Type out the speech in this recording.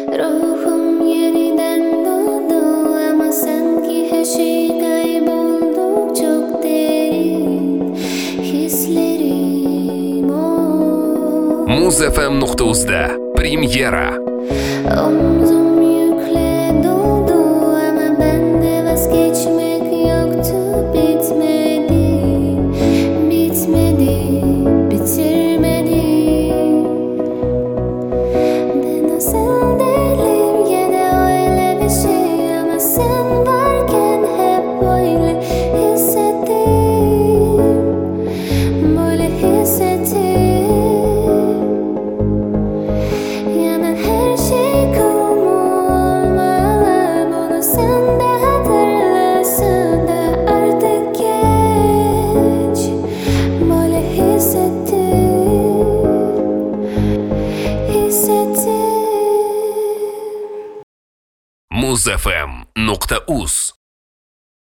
Ruhum yeniden doğdu ama sanki her şey kayboldu. Çok derin hislerim o. Muz.fm.uz'da Premyera. Omzum yükle doldu ama bende vazgeçmek yoktu. Bitmedi, bitmedi, bitirmedi. Ben özel değilim yine öyle bir şey ama sen varken hep böyle hissettim. Böyle hissettim. Yanan her şey kumu olmalı. Bunu sen de hatırlasın da artık geç. Böyle hissettim. Hissettim. Muz.fm.uz